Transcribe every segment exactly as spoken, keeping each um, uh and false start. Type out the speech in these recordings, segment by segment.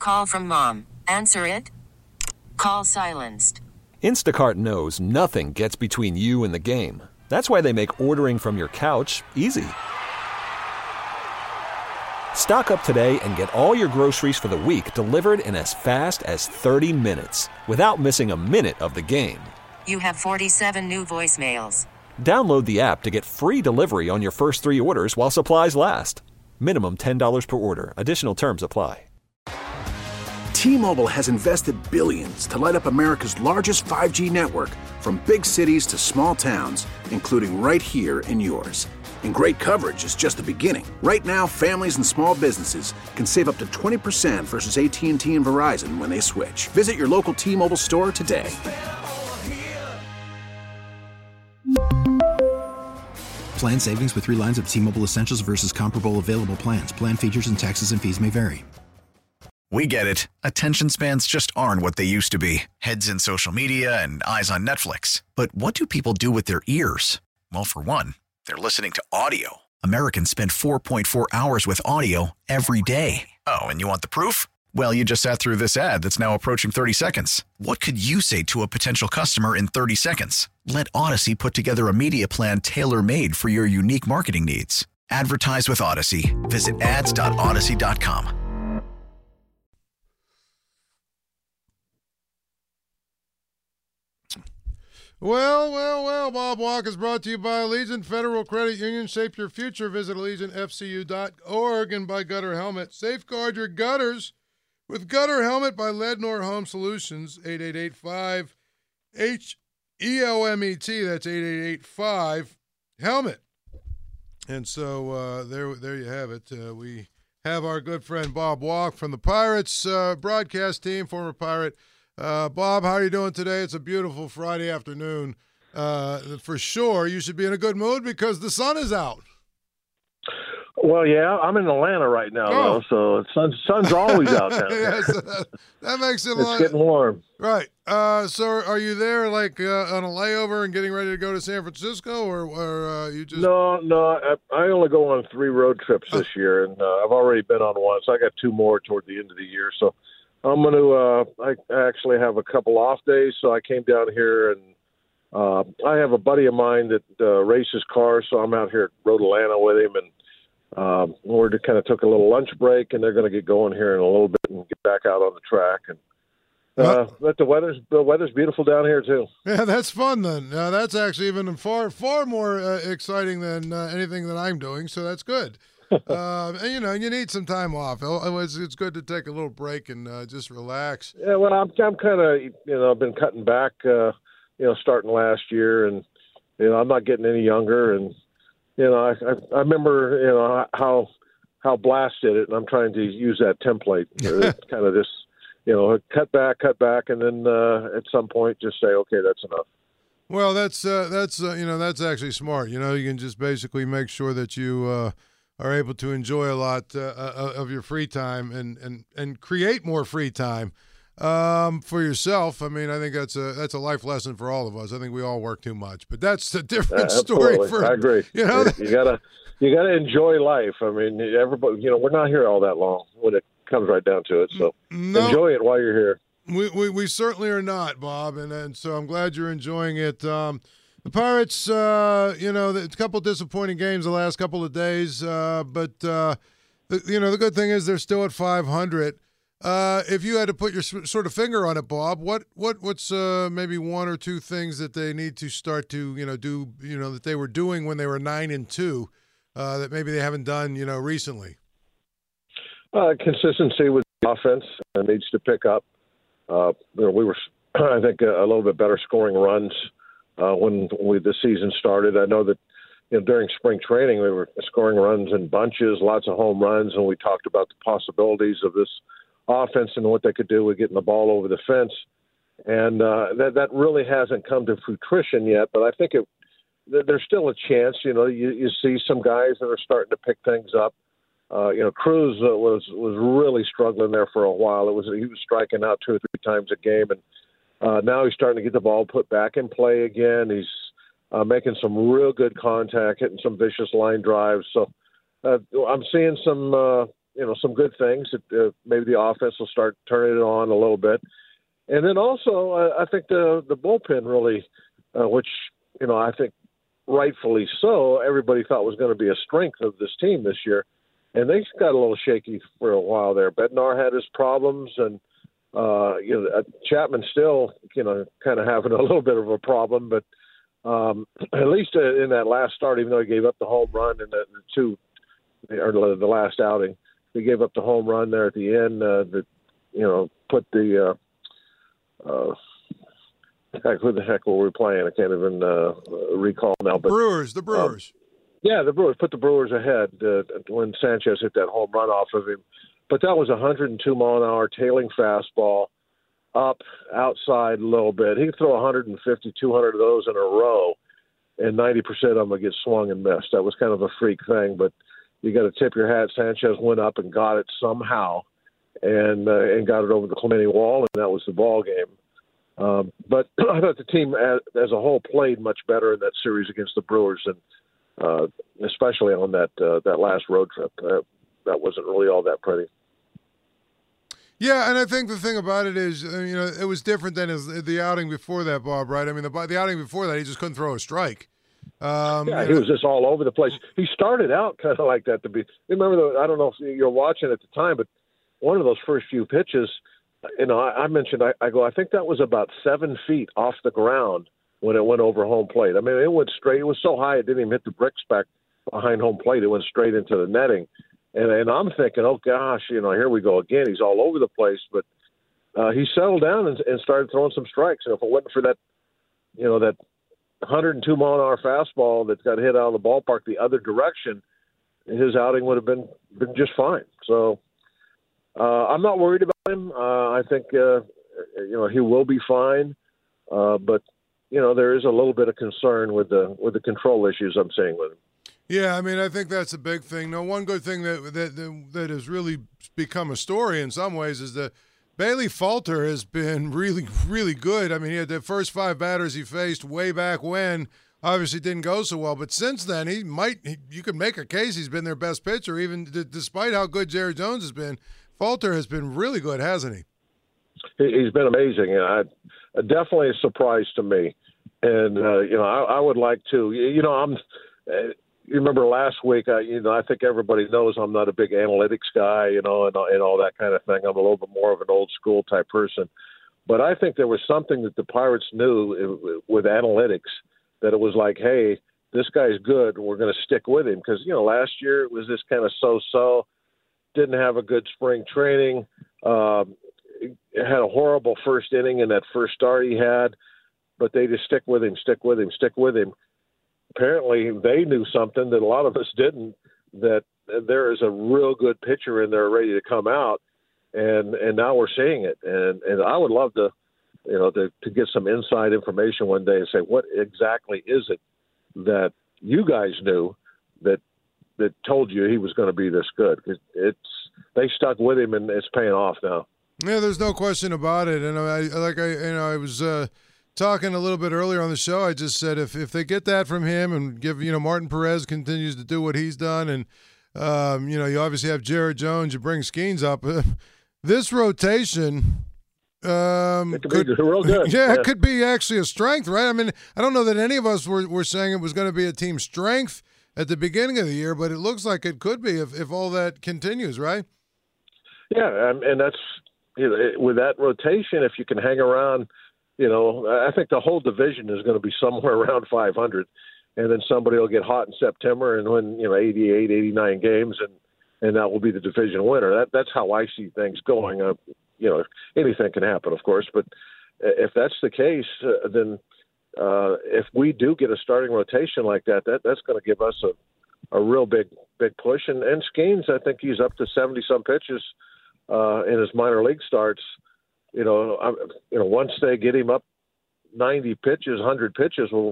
Call from mom. Answer it. Call silenced. Instacart knows nothing gets between you and the game. That's why they make ordering from your couch easy. Stock up today and get all your groceries for the week delivered in as fast as thirty minutes without missing a minute of the game. You have forty-seven new voicemails. Download the app to get free delivery on your first three orders while supplies last. Minimum ten dollars per order. Additional terms apply. T-Mobile has invested billions to light up America's largest five G network, from big cities to small towns, including right here in yours. And great coverage is just the beginning. Right now, families and small businesses can save up to twenty percent versus A T and T and Verizon when they switch. Visit your local T-Mobile store today. Plan savings with three lines of T-Mobile Essentials versus comparable available plans. Plan features and taxes and fees may vary. We get it. Attention spans just aren't what they used to be. Heads in social media and eyes on Netflix. But what do people do with their ears? Well, for one, they're listening to audio. Americans spend four point four hours with audio every day. Oh, and you want the proof? Well, you just sat through this ad that's now approaching thirty seconds. What could you say to a potential customer in thirty seconds? Let Odyssey put together a media plan tailor-made for your unique marketing needs. Advertise with Odyssey. Visit ads dot odyssey dot com. Well, well, well, Bob Walk is brought to you by Allegiant Federal Credit Union. Shape your future. Visit allegiant f c u dot org and by Gutter Helmet. Safeguard your gutters with Gutter Helmet by Lednor Home Solutions. eight eight eight five H E L M E T. That's eight eight eight five helmet. And so uh, there, there you have it. Uh, we have our good friend Bob Walk from the Pirates uh, broadcast team, former Pirate. Uh, Bob, how are you doing today? It's a beautiful Friday afternoon. Uh, for sure, you should be in a good mood because the sun is out. Well, yeah, I'm in Atlanta right now, Oh. though, so the sun's, sun's always out down there. Yes, that, that makes it a It's lot. getting warm. Right. Uh, so are you there like uh, on a layover and getting ready to go to San Francisco, or, or uh, you just? No, no, I, I only go on three road trips this year, and uh, I've already been on one, so I got two more toward the end of the year. So I'm going to uh, – I actually have a couple off days, so I came down here, and uh, I have a buddy of mine that uh, races cars, so I'm out here at Road Atlanta with him, and Um, we kind of took a little lunch break, and they're going to get going here in a little bit and get back out on the track. And uh, but the weather's the weather's beautiful down here too. Yeah, that's fun then. Uh, that's actually even far far more uh, exciting than uh, anything that I'm doing. So that's good. uh, and you know, you need some time off. It's, it's good to take a little break and uh, just relax. Yeah, well, I'm I'm kind of you know I've been cutting back, uh, you know, starting last year, and you know I'm not getting any younger, and you know I I, I remember you know how how Blast did it, and I'm trying to use that template, kind of this. You know, cut back, cut back, and then uh, at some point just say, okay, that's enough. Well, that's uh, that's uh, you know that's actually smart. You know, you can just basically make sure that you uh, are able to enjoy a lot uh, uh, of your free time and, and, and create more free time um, for yourself. I mean, I think that's a that's a life lesson for all of us. I think we all work too much, but that's a different uh, story. For I agree. You know, you gotta you gotta enjoy life. I mean, everybody. You know, we're not here all that long when it comes right down to it. So no, enjoy it while you're here. We, we we certainly are not, Bob, and and so I'm glad you're enjoying it. Um, the Pirates, uh, you know, a couple disappointing games the last couple of days, uh, but uh, the, you know the good thing is they're still at five hundred. Uh, if you had to put your sort of finger on it, Bob, what what what's uh, maybe one or two things that they need to start to you know do you know that they were doing when they were nine and two uh, that maybe they haven't done you know recently? Uh, consistency with the offense uh, needs to pick up. Uh, you know, we were, I think, a, a little bit better scoring runs uh, when we, the season started. I know that you know, during spring training we were scoring runs in bunches, lots of home runs, and we talked about the possibilities of this offense and what they could do with getting the ball over the fence. And uh, that that really hasn't come to fruition yet, but I think it, there's still a chance. You know, you, you see some guys that are starting to pick things up. Uh, you know, Cruz uh, was was really struggling there for a while. It was he was striking out two or three times a game, and uh, now he's starting to get the ball put back in play again. He's uh, making some real good contact, hitting some vicious line drives. So uh, I'm seeing some uh, you know, some good things. That, uh, maybe the offense will start turning it on a little bit. And then also, uh, I think the the bullpen really, uh, which, you know, I think rightfully so, everybody thought was going to be a strength of this team this year. And they got a little shaky for a while there. Bednar had his problems, and, uh, you know, Chapman still, you know, kind of having a little bit of a problem. But um, at least in that last start, even though he gave up the home run in the, the two, or the last outing, he gave up the home run there at the end uh, that, you know, put the uh, uh, heck, who the heck were we playing? I can't even uh, recall now. But Brewers, the Brewers. Um, yeah, the Brewers put the Brewers ahead uh, when Sanchez hit that home run off of him. But that was a one hundred two mile an hour tailing fastball, up, outside a little bit. He could throw one fifty, two hundred of those in a row, and ninety percent of them would get swung and missed. That was kind of a freak thing, but you got to tip your hat. Sanchez went up and got it somehow, and uh, and got it over the Clemente wall, and that was the ball game. Um, but I thought the team as, as a whole played much better in that series against the Brewers, and uh, especially on that uh, that last road trip. Uh, that wasn't really all that pretty. Yeah, and I think the thing about it is, uh, you know, it was different than his, the outing before that, Bob, right? I mean, the, the outing before that, he just couldn't throw a strike. Um, yeah, he was just all over the place. He started out kind of like that to be. Remember, the, I don't know if you were watching at the time, but one of those first few pitches, you know, I, I mentioned, I, I go, I think that was about seven feet off the ground when it went over home plate. I mean, it went straight. It was so high it didn't even hit the bricks back behind home plate. It went straight into the netting. And, and I'm thinking, oh, gosh, you know, here we go again. He's all over the place. But uh, he settled down and, and started throwing some strikes. And if it wasn't for that, you know, that one hundred two mile an hour fastball that got hit out of the ballpark the other direction, his outing would have been, been just fine. So uh, I'm not worried about him. Uh, I think, uh, you know, he will be fine. Uh, but, you know, there is a little bit of concern with the with the control issues I'm seeing with him. Yeah, I mean, I think that's a big thing. No, one good thing that that that has really become a story in some ways is that Bailey Falter has been really, really good. I mean, he had the first five batters he faced way back when. Obviously didn't go so well, but since then, he might he, you could make a case he's been their best pitcher, even d- despite how good Jerry Jones has been. Falter has been really good, hasn't he? he he's been amazing, and I, definitely a surprise to me. And, uh, you know, I, I would like to, you know, I'm uh, – you remember last week, I, you know, I think everybody knows I'm not a big analytics guy, you know, and, and all that kind of thing. I'm a little bit more of an old school type person. But I think there was something that the Pirates knew with analytics, that it was like, hey, this guy's good. We're going to stick with him. Because, you know, last year it was this kind of so-so, didn't have a good spring training, um, had a horrible first inning in that first start he had, but they just stick with him, stick with him, stick with him. Apparently they knew something that a lot of us didn't, that there is a real good pitcher in there ready to come out, and and now we're seeing it. And and I would love to, you know, to, to get some inside information one day and say, what exactly is it that you guys knew that that told you he was going to be this good? It, it's they stuck with him, and it's paying off now. Yeah, there's no question about it. And I like I you know I was. Uh... Talking a little bit earlier on the show, I just said if, if they get that from him and give, you know, Martin Perez continues to do what he's done, and, um, you know, you obviously have Jared Jones, you bring Skeens up. This rotation um, it could, could be real good. Yeah, yeah, it could be actually a strength, right? I mean, I don't know that any of us were, were saying it was going to be a team strength at the beginning of the year, but it looks like it could be if, if all that continues, right? Yeah, and that's, you know, with that rotation, if you can hang around. You know, I think the whole division is going to be somewhere around five hundred, and then somebody will get hot in September and win, you know, eighty-eight, eighty-nine games, and, and that will be the division winner. That That's how I see things going. Uh, you know, anything can happen, of course, but if that's the case, uh, then uh, if we do get a starting rotation like that, that that's going to give us a, a real big, big push. And, and Skeens, I think he's up to seventy-some pitches uh, in his minor league starts. You know, I, you know, once they get him up ninety pitches, one hundred pitches, well,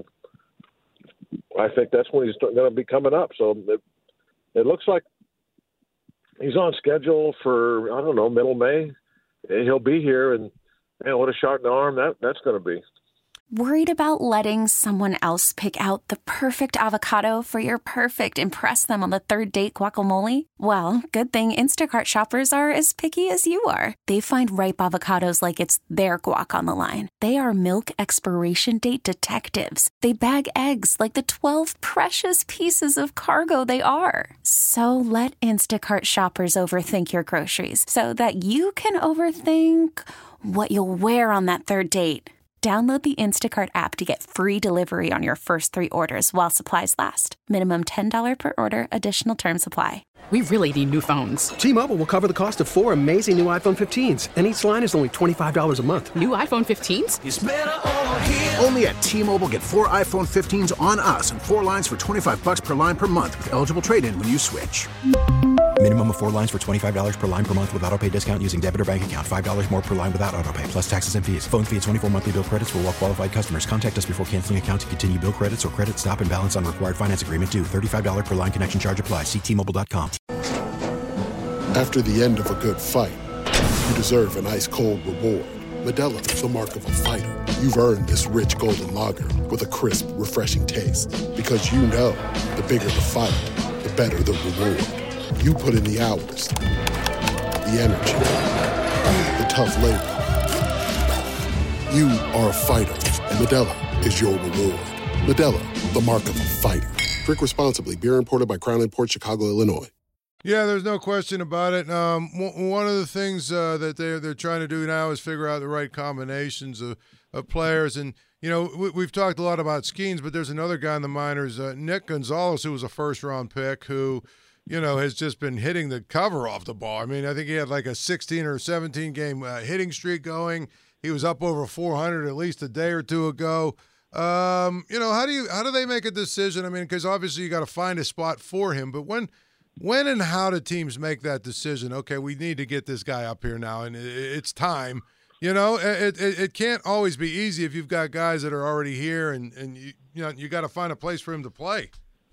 I think that's when he's going to be coming up. So it, it looks like he's on schedule for, I don't know, middle May. He'll be here, and man, what a shot in the arm that that's going to be. Worried about letting someone else pick out the perfect avocado for your perfect impress them on the third date guacamole? Well, good thing Instacart shoppers are as picky as you are. They find ripe avocados like it's their guac on the line. They are milk expiration date detectives. They bag eggs like the twelve precious pieces of cargo they are. So let Instacart shoppers overthink your groceries so that you can overthink what you'll wear on that third date. Download the Instacart app to get free delivery on your first three orders while supplies last. Minimum ten dollars per order. Additional terms apply. We really need new phones. T-Mobile will cover the cost of four amazing new iPhone fifteens, and each line is only twenty-five dollars a month. New iPhone fifteens? It's better over here. Only at T-Mobile, get four iPhone fifteens on us and four lines for twenty-five bucks per line per month with eligible trade-in when you switch. Minimum of four lines for twenty-five dollars per line per month with autopay discount using debit or bank account. five dollars more per line without autopay, plus taxes and fees. Phone fee at twenty-four monthly bill credits for well-qualified customers. Contact us before canceling account to continue bill credits or credit stop and balance on required finance agreement due. thirty-five dollars per line connection charge applies. See T Mobile dot com. After the end of a good fight, you deserve an ice-cold reward. Modelo is the mark of a fighter. You've earned this rich golden lager with a crisp, refreshing taste. Because you know, the bigger the fight, the better the reward. You put in the hours, the energy, the tough labor. You are a fighter, and Modelo is your reward. Modelo, the mark of a fighter. Drink responsibly. Beer imported by Crown Imports, Chicago, Illinois. Yeah, there's no question about it. Um, w- one of the things uh, that they're they're trying to do now is figure out the right combinations of, of players. And you know, we, we've talked a lot about Skeens, but there's another guy in the minors, uh, Nick Gonzalez, who was a first round pick, who you know has just been hitting the cover off the ball. I mean, I think he had like a sixteen or seventeen game uh, hitting streak going. He was up over four hundred at least a day or two ago. Um, you know, how do you how do they make a decision? I mean, because obviously you got to find a spot for him, but when. When and how do teams make that decision? Okay, we need to get this guy up here now, and it's time. You know, it it, it can't always be easy if you've got guys that are already here, and, and you, you know you got to find a place for him to play.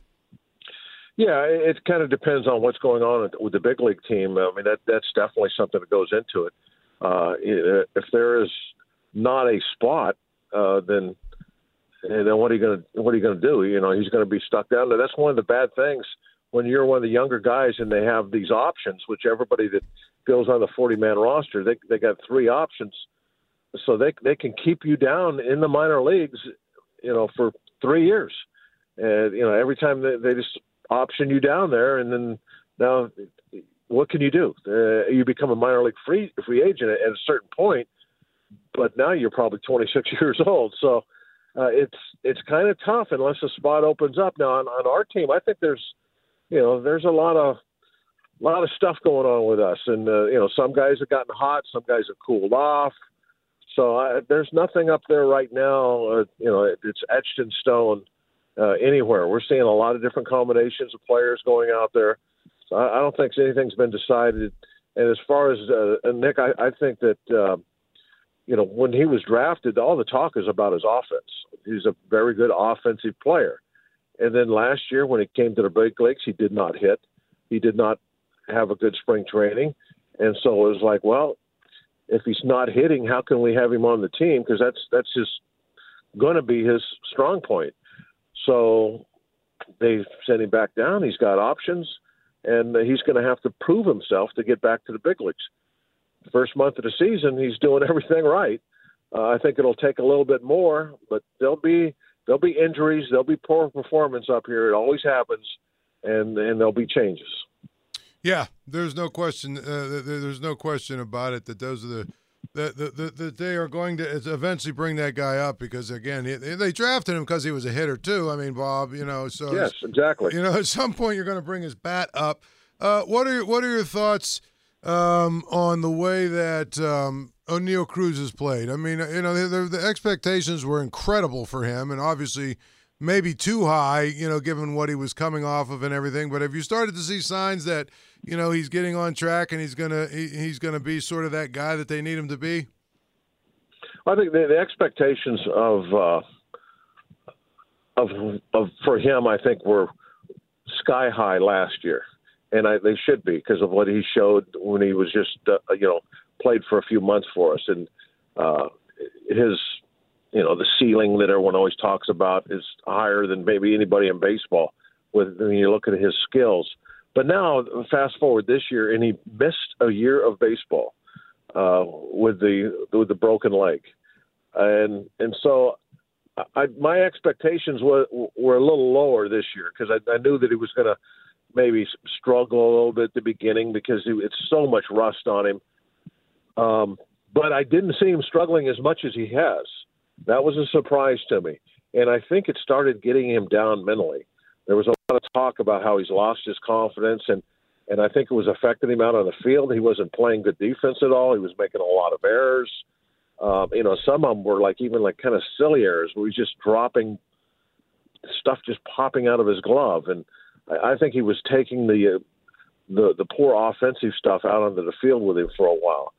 Yeah, it kind of depends on what's going on with the big league team. I mean, that that's definitely something that goes into it. Uh, if there is not a spot, uh, then then what are you going to what are you going to do? You know, he's going to be stuck down there. That's one of the bad things. When you're one of the younger guys and they have these options, which everybody that goes on the forty-man roster, they they got three options, so they they can keep you down in the minor leagues, you know, for three years, and you know every time they, they just option you down there, and then now what can you do? Uh, you become a minor league free free agent at, at a certain point, but now you're probably twenty-six years old, so uh, it's it's kind of tough unless a spot opens up. Now on, on our team, I think there's You know, there's a lot of lot of stuff going on with us, and uh, you know, some guys have gotten hot, some guys have cooled off. So I, there's nothing up there right now. Uh, you know, it, it's etched in stone uh, anywhere. We're seeing a lot of different combinations of players going out there. So I, I don't think anything's been decided. And as far as uh, Nick, I, I think that uh, you know, when he was drafted, all the talk is about his offense. He's a very good offensive player. And then last year, when he came to the big leagues, he did not hit. He did not have a good spring training. And so it was like, well, if he's not hitting, how can we have him on the team? Because that's that's just going to be his strong point. So they sent him back down. He's got options, and he's going to have to prove himself to get back to the big leagues. First month of the season, he's doing everything right. Uh, I think it'll take a little bit more, but there'll be – There'll be injuries. There'll be poor performance up here. It always happens, and and there'll be changes. Yeah, there's no question. Uh, there's no question about it that those are the that the, the, the, they are going to eventually bring that guy up because again they, they drafted him because he was a hitter too. I mean, Bob, you know. So yes, exactly. You know, at some point you're going to bring his bat up. Uh, what are what are your thoughts um, on the way that? Um, O'Neal Cruz has played? I mean, you know, the, the expectations were incredible for him, and obviously maybe too high, you know, given what he was coming off of and everything. But have you started to see signs that, you know, he's getting on track and he's gonna he, he's gonna be sort of that guy that they need him to be? I think the, the expectations of uh, of of for him, I think, were sky high last year, and I, they should be because of what he showed when he was just uh, you know. played for a few months for us, and uh, his you know, the ceiling that everyone always talks about is higher than maybe anybody in baseball with when you look at his skills. But now, fast forward this year, and he missed a year of baseball uh, with the with the broken leg, and and so I, my expectations were were a little lower this year because I, I knew that he was going to maybe struggle a little bit at the beginning because he, it's so much rust on him. Um, but I didn't see him struggling as much as he has. That was a surprise to me, and I think it started getting him down mentally. There was a lot of talk about how he's lost his confidence, and, and I think it was affecting him out on the field. He wasn't playing good defense at all. He was making a lot of errors. Um, you know, some of them were like even like kind of silly errors where he's just dropping stuff, just popping out of his glove. And I, I think he was taking the, uh, the the poor offensive stuff out onto the field with him for a while.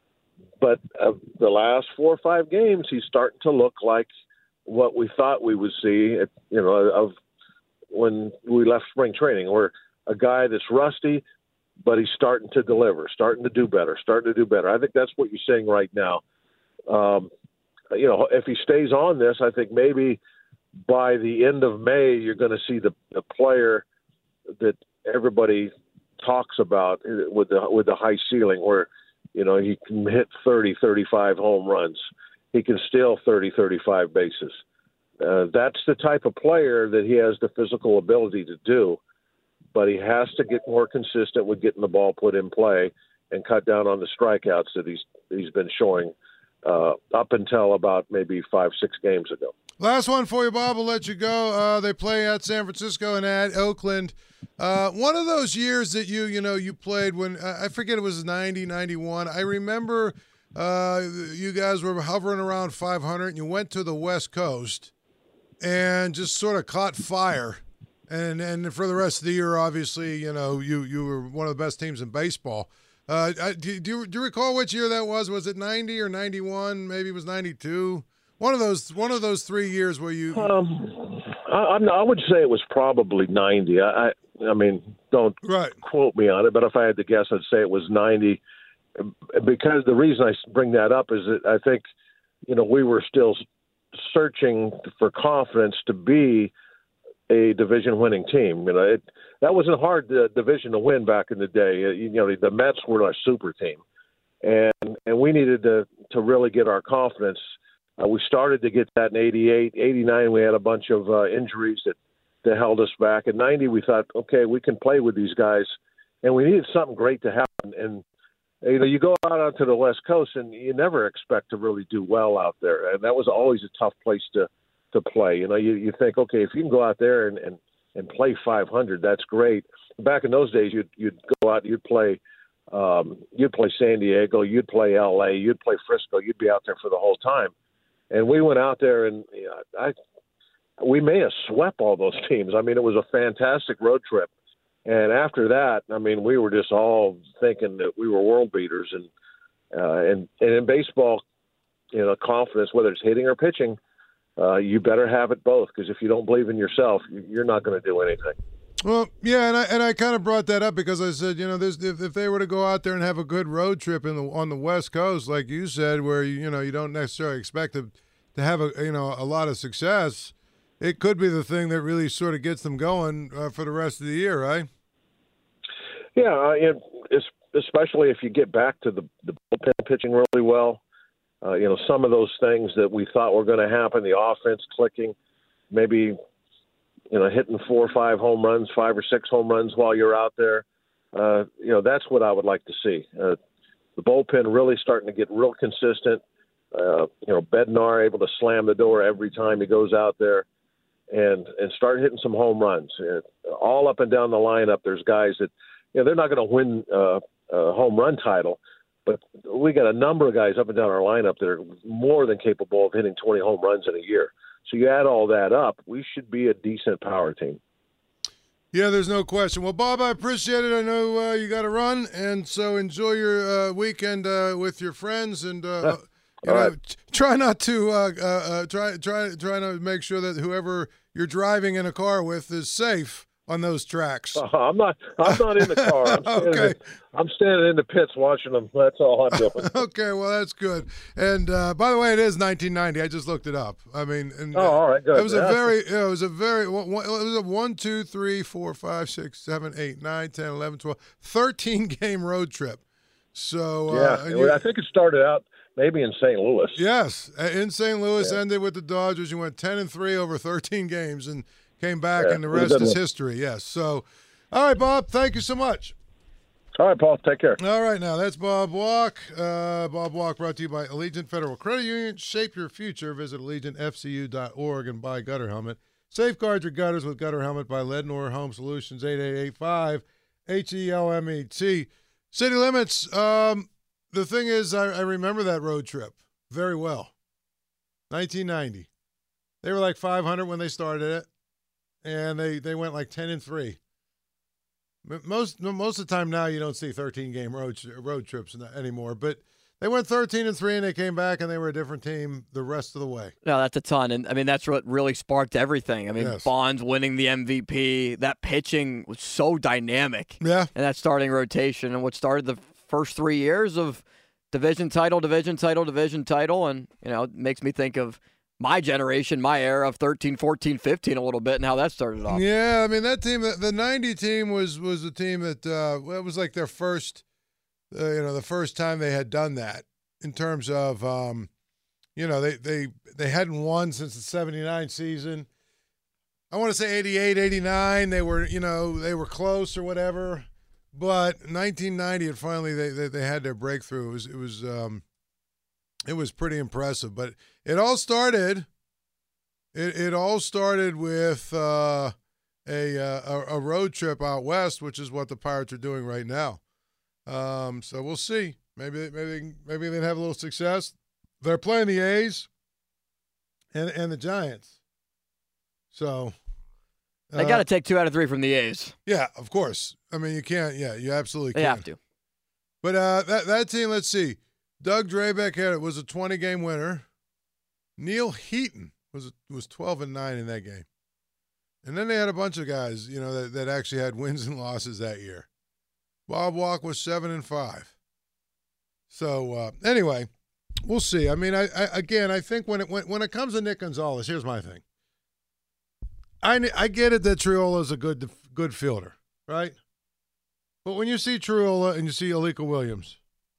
But uh, the last four or five games, he's starting to look like what we thought we would see, at, you know, of when we left spring training, where a guy that's rusty, but he's starting to deliver, starting to do better, starting to do better. I think that's what you're seeing right now. Um, you know, if he stays on this, I think maybe by the end of May, you're going to see the, the player that everybody talks about with the with the high ceiling, where, you know, he can hit thirty, thirty-five home runs. He can steal thirty, thirty-five bases. Uh, that's the type of player that he has the physical ability to do, but he has to get more consistent with getting the ball put in play and cut down on the strikeouts that he's he's been showing uh, up until about maybe five, six games ago. Last one for you, Bob. We'll let you go. Uh, they play at San Francisco and at Oakland. Uh, one of those years that you, you know, you played when, uh, I forget, it was ninety, ninety-one. I remember uh, you guys were hovering around five hundred, and you went to the West Coast and just sort of caught fire. And and for the rest of the year, obviously, you know, you, you were one of the best teams in baseball. Uh, do, do, you, do you recall which year that was? Was it ninety or ninety-one? Maybe it was ninety-two. One of those one of those three years where you. Um, I, I would say it was probably ninety. I I, I mean, don't right. quote me on it, but if I had to guess, I'd say it was ninety. Because the reason I bring that up is that I think, you know, we were still searching for confidence to be a division-winning team. You know, it, that wasn't a hard uh, division to win back in the day. Uh, you know, the Mets were a super team, and and we needed to to really get our confidence. Uh, we started to get that in eighty-eight, eighty-nine. We had a bunch of uh, injuries that that held us back. In ninety, we thought, okay, we can play with these guys, and we needed something great to happen. And you know, you go out onto the West Coast, and you never expect to really do well out there, and that was always a tough place to. to play. You know, you, you think, okay, if you can go out there and, and, and play five hundred, that's great. Back in those days, you'd, you'd go out, you'd play, um, you'd play San Diego, you'd play L A, you'd play Frisco, you'd be out there for the whole time. And we went out there and you know, I, we may have swept all those teams. I mean, it was a fantastic road trip. And after that, I mean, we were just all thinking that we were world beaters. And, uh, and, and in baseball, you know, confidence, whether it's hitting or pitching, Uh, you better have it both, because if you don't believe in yourself, you're not going to do anything. Well, yeah, and I and I kind of brought that up because I said, you know, there's, if if they were to go out there and have a good road trip in the on the West Coast, like you said, where you, you know you don't necessarily expect to to have a you know a lot of success, it could be the thing that really sort of gets them going uh, for the rest of the year, right? Yeah, uh, it, it's, especially if you get back to the the bullpen pitching really well. Uh, you know, some of those things that we thought were going to happen, the offense clicking, maybe, you know, hitting four or five home runs, five or six home runs while you're out there. Uh, you know, that's what I would like to see. Uh, the bullpen really starting to get real consistent. Uh, you know, Bednar able to slam the door every time he goes out there and, and start hitting some home runs. Uh, all up and down the lineup, there's guys that, you know, they're not going to win uh, a home run title, but we got a number of guys up and down our lineup that are more than capable of hitting twenty home runs in a year. So you add all that up, we should be a decent power team. Yeah, there's no question. Well, Bob, I appreciate it. I know uh, you got to run, and so enjoy your uh, weekend uh, with your friends, and uh, you know, right. try not to uh, uh, try try try to make sure that whoever you're driving in a car with is safe on those tracks? Uh, I'm not. I'm not in the car. I'm standing, okay. in, I'm standing in the pits watching them. That's all I'm doing. Okay, well that's good. And uh, by the way, it is nineteen ninety. I just looked it up. I mean, and, oh, all right, good. It was yeah. a very. It was a very. It was a one, two, three, four, five, six, seven, eight, nine, ten, eleven, twelve, thirteen game road trip. So yeah, uh, you, I think it started out maybe in Saint Louis. Yes, in Saint Louis, yeah. ended with the Dodgers. You went ten and three over thirteen games and came back, yeah, and the rest is history. Yes. So, all right, Bob. Thank you so much. All right, Paul. Take care. All right, now that's Bob Walk. Uh, Bob Walk brought to you by Allegiant Federal Credit Union. Shape your future. Visit allegiant f c u dot org and buy Gutter Helmet. Safeguard your gutters with Gutter Helmet by Lednor Home Solutions. Eight eight eight five H E L M E T. City Limits. Um, the thing is, I, I remember that road trip very well. nineteen ninety. They were like five hundred when they started it, and they, they went like ten and three. Most most of the time now you don't see thirteen game road road trips anymore, but they went thirteen and three and they came back and they were a different team the rest of the way. No, that's a ton, and I mean that's what really sparked everything. I mean, yes. Bonds winning the M V P, that pitching was so dynamic. Yeah, and that starting rotation, and what started the first three years of division title, division title, division title, and you know it makes me think of my generation, my era of thirteen, fourteen, fifteen a little bit, and how that started off. Yeah, I mean, that team, the ninety team was was a team that, uh, it was like their first, uh, you know, the first time they had done that in terms of, um, you know, they, they, they hadn't won since the seventy-nine season. I want to say eighty-eight, eighty-nine, they were, you know, they were close or whatever. But nineteen ninety, and finally they, they, they had their breakthrough. It was, it was, um, it was pretty impressive, but it all started. It it all started with uh, a, a a road trip out west, which is what the Pirates are doing right now. Um, so we'll see. Maybe maybe maybe they have a little success. They're playing the A's and and the Giants. So uh, they got to take two out of three from the A's. Yeah, of course. I mean, you can't. Yeah, you absolutely they can. have to. But uh, that that team, let's see. Doug Drabeck had it was a twenty game winner. Neil Heaton was was twelve and nine in that game, and then they had a bunch of guys, you know, that, that actually had wins and losses that year. Bob Walk was seven and five. So uh, anyway, we'll see. I mean, I, I again, I think when it when when it comes to Nick Gonzalez, here's my thing. I I get it that Triola's a good good fielder, right? But when you see Triola and you see Alika Williams.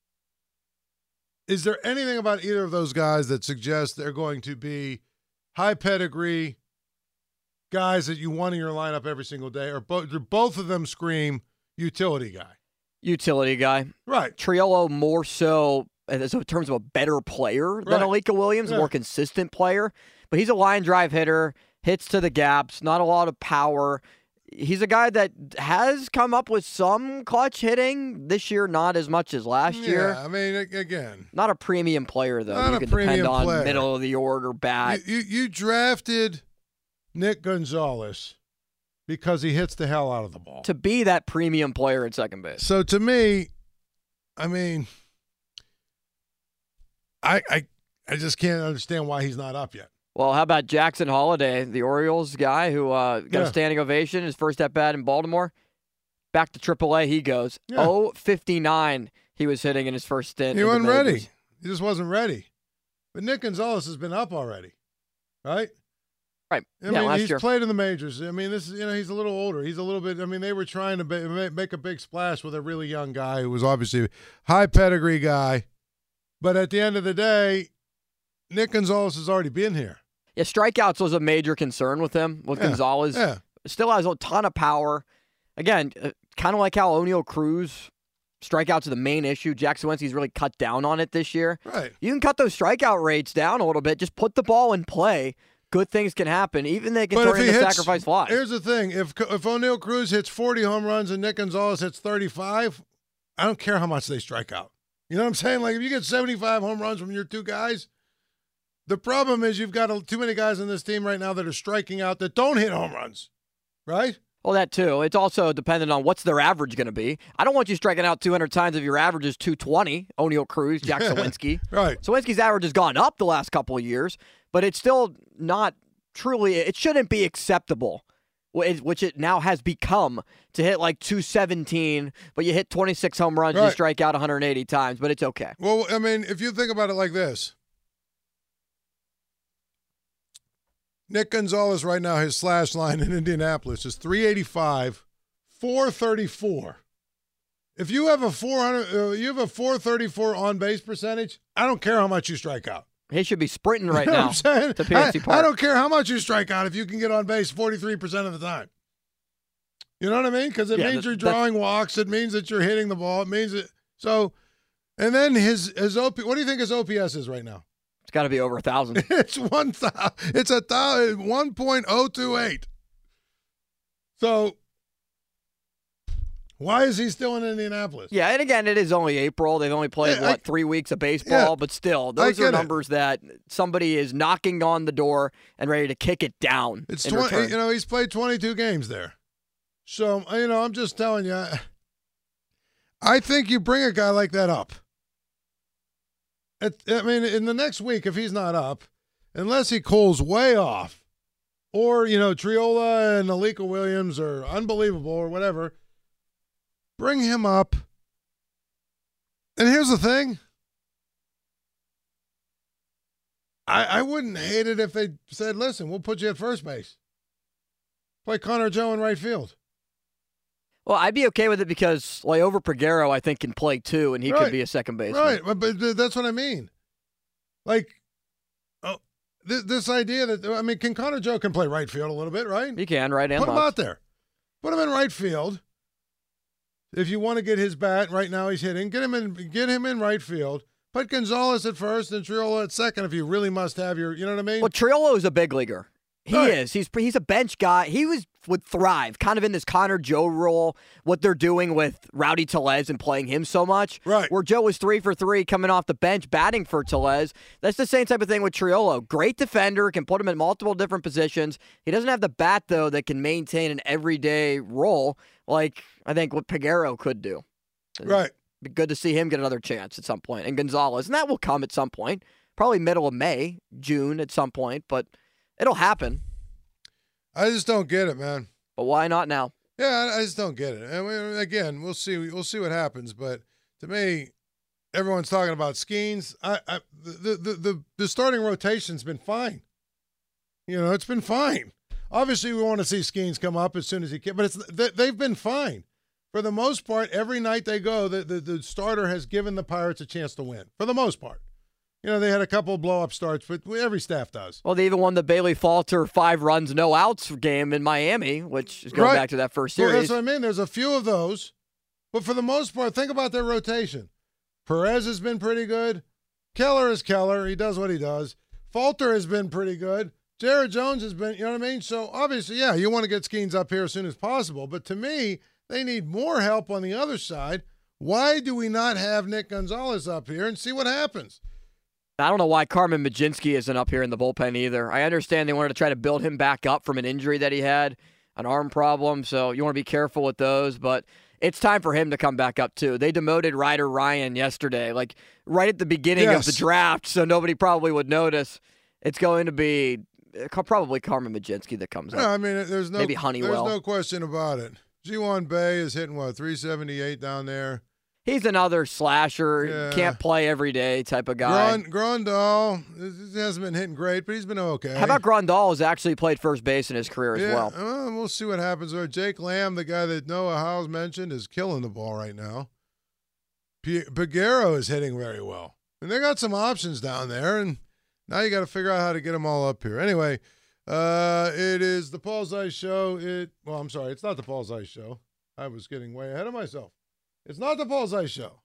Is there anything about either of those guys that suggests they're going to be high pedigree guys that you want in your lineup every single day, or both? Both of them scream utility guy. Utility guy, right? Triolo more so in terms of a better player than right. Alika Williams, yeah. a more consistent player. But he's a line drive hitter, hits to the gaps, not a lot of power. He's a guy that has come up with some clutch hitting this year, not as much as last yeah, year. I mean, again, not a premium player though. Not you a can premium depend on player. middle of the order bat. You, you you drafted Nick Gonzalez because he hits the hell out of the ball to be that premium player at second base. So to me, I mean, I I I just can't understand why he's not up yet. Well, how about Jackson Holiday, the Orioles guy who uh, got Yeah. a standing ovation, his first at bat in Baltimore? Back to triple A he goes. Yeah. oh fifty-nine he was hitting in his first stint. He in the wasn't ready. majors. He just wasn't ready. But Nick Gonzalez has been up already, right? Right. I yeah, mean, last he's year. played in the majors. I mean, this is, you know, he's a little older. He's a little bit, I mean, they were trying to ba- ma- make a big splash with a really young guy who was obviously a high pedigree guy. But at the end of the day, Nick Gonzalez has already been here. Yeah, strikeouts was a major concern with him, with Yeah, Gonzalez. yeah. Still has a ton of power. Again, uh, kind of like how O'Neal Cruz, strikeouts are the main issue. Jack Suwinski's really cut down on it this year. Right. You can cut those strikeout rates down a little bit. Just put the ball in play. Good things can happen. Even they can But turn if he into hits- sacrifice flies. Here's the thing. If if O'Neal Cruz hits forty home runs and Nick Gonzalez hits thirty-five, I don't care how much they strike out. You know what I'm saying? Like, if you get seventy-five home runs from your two guys, the problem is you've got a, too many guys on this team right now that are striking out that don't hit home runs, right? Well, that too. It's also dependent on what's their average going to be. I don't want you striking out two hundred times if your average is two twenty. O'Neal Cruz, Jack Suwinski. Right. Suwinski's average has gone up the last couple of years, but it's still not truly, it shouldn't be acceptable which it now has become, to hit like two seventeen, but you hit twenty-six home runs, right. you strike out one hundred eighty times, but it's okay. Well, I mean, if you think about it like this, Nick Gonzalez right now, his slash line in Indianapolis is three eighty-five, four thirty-four. If you have a four hundred, uh, you have a four thirty-four on base percentage, I don't care how much you strike out. He should be sprinting right you know now what I'm saying? to P N C I, Park. I don't care how much you strike out if you can get on base forty-three percent of the time. You know what I mean? Because it Yeah, means that, you're drawing walks. It means that you're hitting the ball. It means it. So, and then his his O P. What do you think his O P S is right now? It's got to be over a thousand. It's one thousand. It's a thousand. One point oh two eight. So. Why is he still in Indianapolis? Yeah, and again, it is only April. They've only played, Yeah, I- what, three weeks of baseball? Yeah, but still, I those get are it. numbers that somebody is knocking on the door and ready to kick it down. It's in twenty. return. You know, he's played twenty-two games there. So you know, I'm just telling you. I think you bring a guy like that up. It, I mean, in the next week, if he's not up, unless he cools way off, or you know, Triola and Alika Williams are unbelievable or whatever. Bring him up. And here's the thing. I, I wouldn't hate it if they said, listen, we'll put you at first base. Play Connor Joe in right field. Well, I'd be okay with it because Liover Peguero, I think, can play too, and he Right. could be a second baseman. Right, but, but that's what I mean. Like, oh, this, this idea that, I mean, can Connor Joe can play right field a little bit, right? He can, right and Put him left. out there. Put him in right field. If you want to get his bat, right now he's hitting, get him in get him in right field. Put Gonzalez at first and Triola at second if you really must have your, you know what I mean? Well, Triolo is a big leaguer. He Right. is. He's he's a bench guy. He was would thrive kind of in this Connor Joe role, what they're doing with Rowdy Tellez and playing him so much. Right. Where Joe was three for three coming off the bench batting for Tellez. That's the same type of thing with Triolo. Great defender, can put him in multiple different positions. He doesn't have the bat, though, that can maintain an everyday role like I think what Peguero could do. Right. Be good to see him get another chance at some point. And Gonzalez, and that will come at some point. Probably middle of May, June at some point, but it'll happen. I just don't get it, man. But why not now? Yeah, I, I just don't get it. I mean, again, we'll see. We'll see what happens. But to me, everyone's talking about Skeens. I, I the, the the the starting rotation's been fine. You know, it's been fine. Obviously, we want to see Skeens come up as soon as he can, but it's they, they've been fine for the most part. Every night they go, the, the the starter has given the Pirates a chance to win for the most part. You know, they had a couple of blow-up starts, but every staff does. Well, they even won the Bailey Falter five runs, no outs game in Miami, which is going Right. back to that first Well, series. that's what I mean. There's a few of those, but for the most part, think about their rotation. Perez has been pretty good. Keller is Keller. He does what he does. Falter has been pretty good. Jared Jones has been, you know what I mean? So, obviously, yeah, you want to get Skeens up here as soon as possible, but to me, they need more help on the other side. Why do we not have Nick Gonzalez up here and see what happens? I don't know why Carmen Majinski isn't up here in the bullpen either. I understand they wanted to try to build him back up from an injury that he had, an arm problem, so you want to be careful with those, but it's time for him to come back up too. They demoted Ryder Ryan yesterday, like right at the beginning Yes. of the draft, so nobody probably would notice. It's going to be uh, probably Carmen Majinski that comes Yeah, up. I mean, there's no, Maybe Honeywell. There's no question about it. G one Bay is hitting, what, three seventy-eight down there? He's another slasher, Yeah. can't play every day type of guy. Grond, Grandal he hasn't been hitting great, but he's been okay. How about Grandal has actually played first base in his career as yeah, well? uh, we'll see what happens there. Jake Lamb, the guy that Noah Howes mentioned, is killing the ball right now. P- Peguero is hitting very well. And they got some options down there, and now you got to figure out how to get them all up here. Anyway, uh, it is the Paul Zeiss Show. It Well, I'm sorry, it's not the Paul Zeiss Show. I was getting way ahead of myself. It's not the Paul Zeiss Show.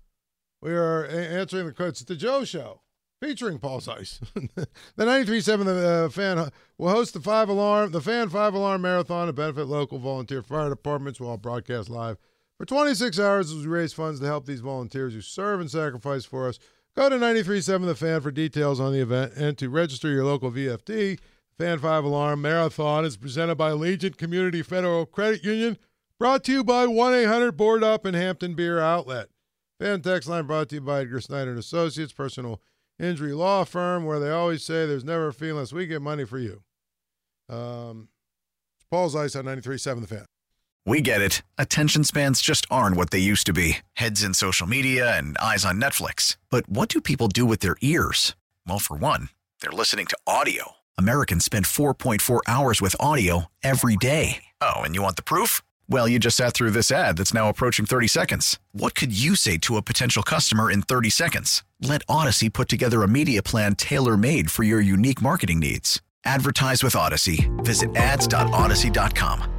We are a- answering the questions. It's the Joe Show, featuring Paul Zeiss. The ninety-three point seven The uh, Fan will host the five alarm, the Fan Five Alarm Marathon to benefit local volunteer fire departments. Will all broadcast live for twenty-six hours as we raise funds to help these volunteers who serve and sacrifice for us. Go to ninety-three point seven The Fan for details on the event and to register your local V F D. Fan Five Alarm Marathon is presented by Allegiant Community Federal Credit Union. Brought to you by one eight hundred board up and Hampton Beer Outlet. Fan text line brought to you by Edgar Snyder and Associates, personal injury law firm, where they always say there's never a fee unless we get money for you. Um, Paul Zeiss on ninety-three point seven The Fan. We get it. Attention spans just aren't what they used to be. Heads in social media and eyes on Netflix. But what do people do with their ears? Well, for one, they're listening to audio. Americans spend four point four hours with audio every day. Oh, and you want the proof? Well, you just sat through this ad that's now approaching thirty seconds. What could you say to a potential customer in thirty seconds? Let Odyssey put together a media plan tailor-made for your unique marketing needs. Advertise with Odyssey. Visit ads dot odyssey dot com.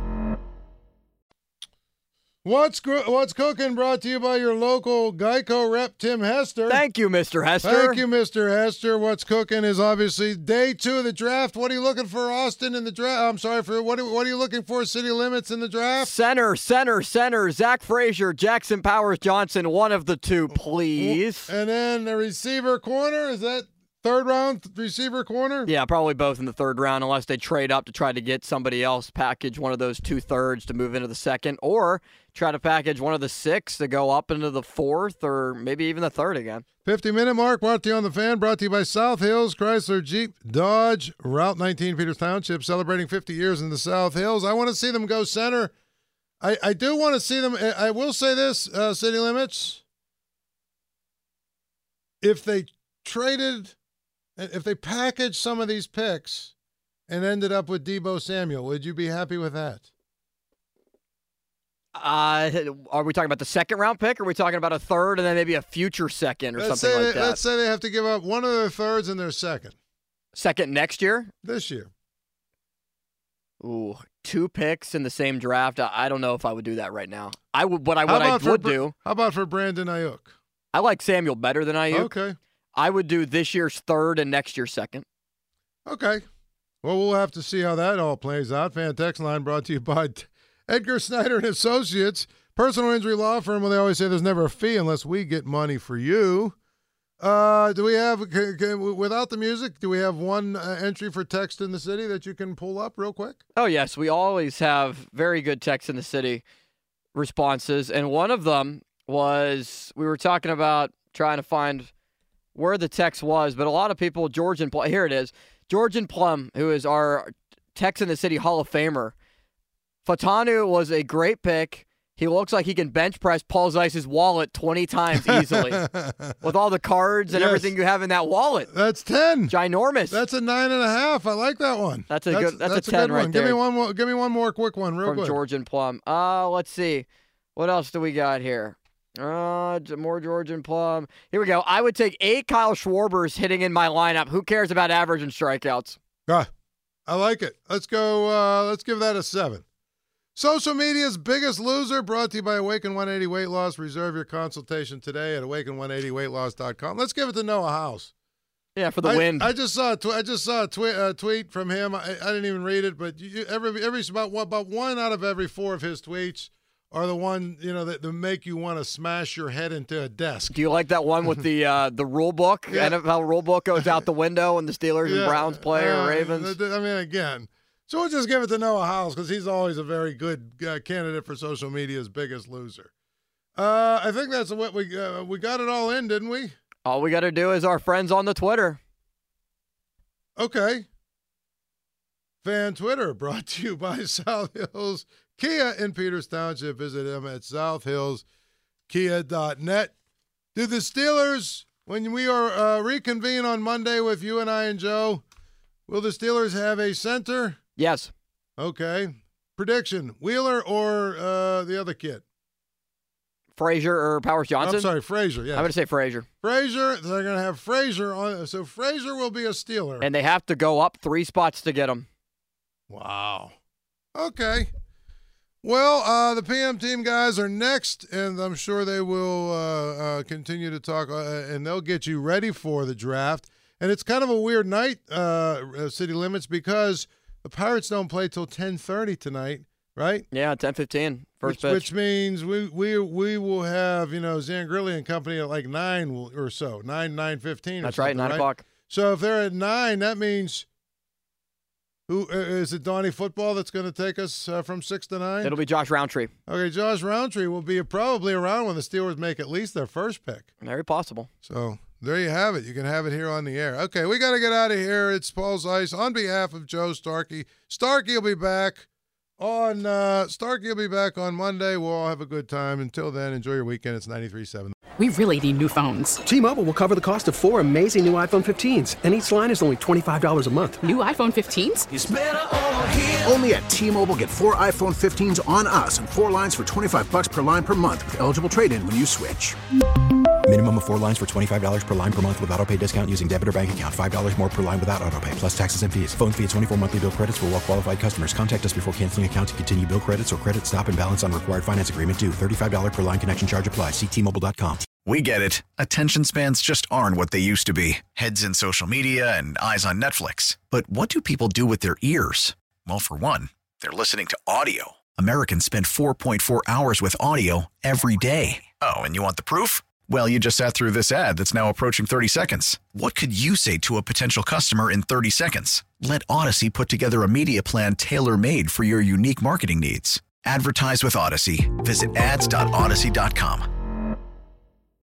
What's What's Cooking brought to you by your local Geico rep, Tim Hester. Thank you, Mister Hester. Thank you, Mister Hester. What's Cooking is obviously day two of the draft. What are you looking for, Austin, in the draft? I'm sorry, for what are, what are you looking for, City Limits, in the draft? Center, center, center. Zach Frazier, Jackson Powers Johnson, one of the two, please. And then the receiver corner, is that third round receiver corner? Yeah, probably both in the third round, unless they trade up to try to get somebody else, package one of those two thirds to move into the second, or try to package one of the six to go up into the fourth, or maybe even the third again. fifty-minute mark, brought to you on The Fan, brought to you by South Hills, Chrysler, Jeep, Dodge, Route nineteen, Peters Township, celebrating fifty years in the South Hills. I want to see them go center. I, I do want to see them. I will say this, uh, City Limits. If they traded, if they packaged some of these picks and ended up with Deebo Samuel, would you be happy with that? Uh, are we talking about the second round pick, or are we talking about a third and then maybe a future second or let's something say like they, that? Let's say they have to give up one of their thirds and their second. Second next year? This year. Ooh, two picks in the same draft. I, I don't know if I would do that right now. I would. What I what I would for, do. How about for Brandon Ayuk? I like Samuel better than Ayuk. Okay. I would do this year's third and next year's second. Okay. Well, we'll have to see how that all plays out. Fan text line brought to you by Edgar Snyder and Associates, personal injury law firm. Where they always say there's never a fee unless we get money for you. Uh, do we have, can, can, without the music, do we have one uh, entry for text in the city that you can pull up real quick? Oh, yes. We always have very good text in the city responses. And one of them was, we were talking about trying to find where the text was, but a lot of people, George and Plum, here it is. George and Plum, who is our Text in the City Hall of Famer. Fatanu was a great pick. He looks like he can bench press Paul Zeiss's wallet twenty times easily. With all the cards and yes. everything you have in that wallet. That's ten. Ginormous. That's a nine and a half. I like that one. That's a that's, good that's, that's a ten a good right one. there. Give me one more give me one more quick one real From quick. From George and Plum. Uh let's see. What else do we got here? Uh more George and Plum. Here we go. I would take eight Kyle Schwarbers hitting in my lineup. Who cares about average and strikeouts? Ah, I like it. Let's go uh let's give that a seven. Social media's biggest loser, brought to you by Awaken one eighty Weight Loss. Reserve your consultation today at awaken one eighty weight loss dot com. Let's give it to Noah House. Yeah, for the I, win. I just saw a tw- I just saw a twi- uh, tweet from him. I, I didn't even read it, but you, every every about about one out of every four of his tweets are the one, you know, that, that make you want to smash your head into a desk. Do you like that one with the uh, the rule book? Yeah. N F L rule book goes out the window and the Steelers yeah. and Browns play uh, or Ravens. I mean, again. So we'll just give it to Noah House because he's always a very good uh, candidate for social media's biggest loser. Uh, I think that's what we uh, we got it all in, didn't we? All we got to do is our friends on the Twitter. Okay. Fan Twitter brought to you by South Hills Kia in Peters Township. Visit them at south hills kia dot net. Do the Steelers, when we are uh, reconvene on Monday with you and I and Joe, will the Steelers have a center? Yes. Okay. Prediction, Wheeler or uh, the other kid? Frazier or Powers Johnson? I'm sorry, Frazier, yeah. I'm going to say Frazier. Frazier, they're going to have Frazier on. So Frazier will be a Steeler. And they have to go up three spots to get him. Wow. Okay. Well, uh, the P M team guys are next, and I'm sure they will uh, uh, continue to talk, uh, and they'll get you ready for the draft. And it's kind of a weird night, uh, City Limits, because the Pirates don't play till ten thirty tonight, right? Yeah, ten fifteen, first which, pitch. Which means we we we will have, you know, Zangrilli and company at like nine or so, nine, nine fifteen. That's right, nine right? o'clock. So if they're at nine, that means who uh, is it? Donnie Football that's going to take us uh, from six to nine. It'll be Josh Roundtree. Okay, Josh Roundtree will be probably around when the Steelers make at least their first pick. Very possible. So. There you have it. You can have it here on the air. Okay, we got to get out of here. It's Paul Zeiss on behalf of Joe Starkey. Starkey will be back on uh, Starkey will be back on Monday. We'll all have a good time. Until then, enjoy your weekend. It's ninety-three point seven. We really need new phones. T-Mobile will cover the cost of four amazing new iPhone fifteens, and each line is only twenty-five dollars a month. New iPhone fifteens? It's better over here. Only at T-Mobile, get four iPhone fifteens on us and four lines for twenty-five bucks per line per month with eligible trade-in when you switch. Minimum of four lines for twenty-five dollars per line per month with autopay discount using debit or bank account. five dollars more per line without autopay, plus taxes and fees. Phone fee at twenty-four monthly bill credits for well-qualified customers. Contact us before canceling account to continue bill credits or credit stop and balance on required finance agreement due. thirty-five dollars per line connection charge applies. See T Mobile dot com. We get it. Attention spans just aren't what they used to be. Heads in social media and eyes on Netflix. But what do people do with their ears? Well, for one, they're listening to audio. Americans spend four point four hours with audio every day. Oh, and you want the proof? Well, you just sat through this ad that's now approaching thirty seconds. What could you say to a potential customer in thirty seconds? Let Odyssey put together a media plan tailor-made for your unique marketing needs. Advertise with Odyssey. Visit ads dot odyssey dot com.